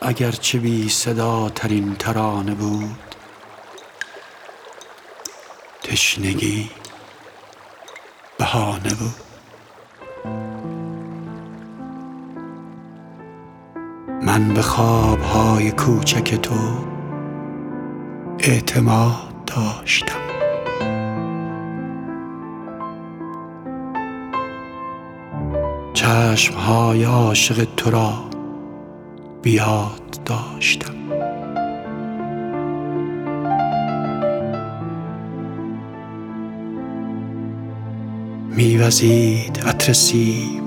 اگرچه بی صدا ترین ترانه بود، تشنگی بهانه بود. من به خوابهای کوچک تو اعتماد داشتم. چشمهای عاشق تو را بیاد داشتم. میوزید عطر سیب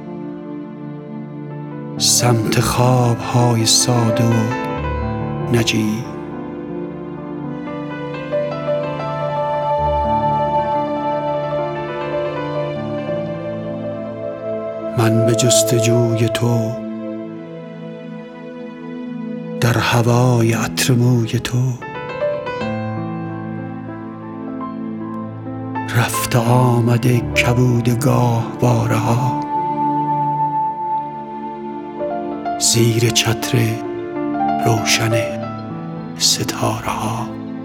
سمت خوابهای ساده و نجیب. من به جستجوی تو در هوای عطر موی تو رفت آمده کبود گاهواره ها زیر چتر روشن ستاره ها.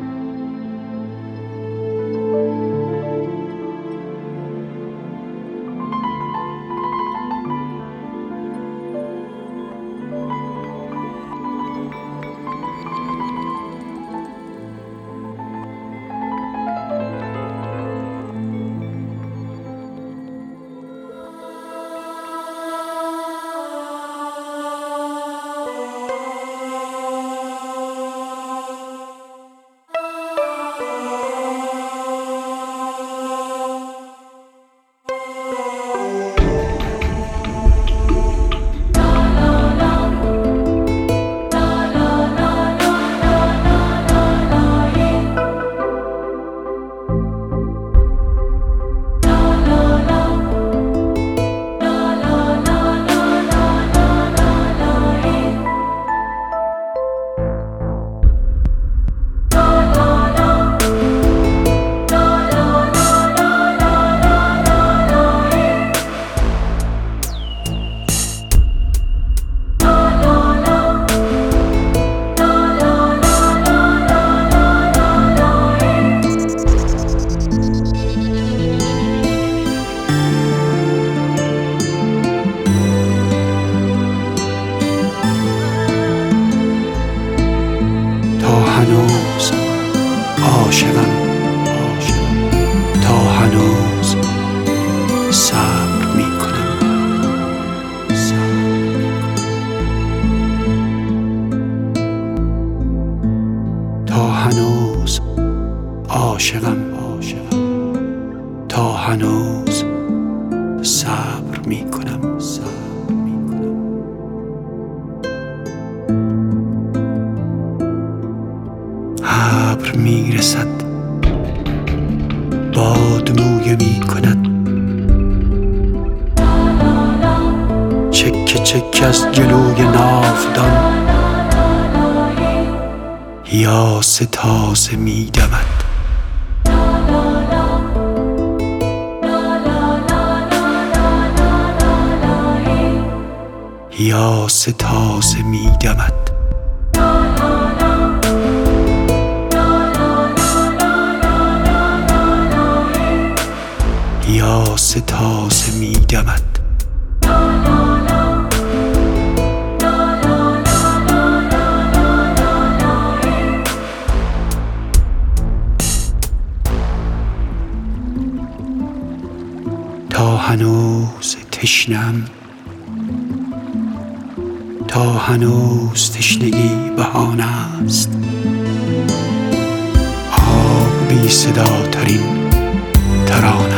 هنوز عاشقم، تا هنوز صبر میکنم، تا هنوز عاشقم، تا هنوز صبر میکنم. ابر میرسد باد مویه میکند، چکه چکه از جلوی ناودان یاس تازه میدمد. یاس تازه میدمد. یاس تازه میدمد. تا هنوز تشنم، تا هنوز تشنگی بهانه است. آب بی صدا ترین ترانه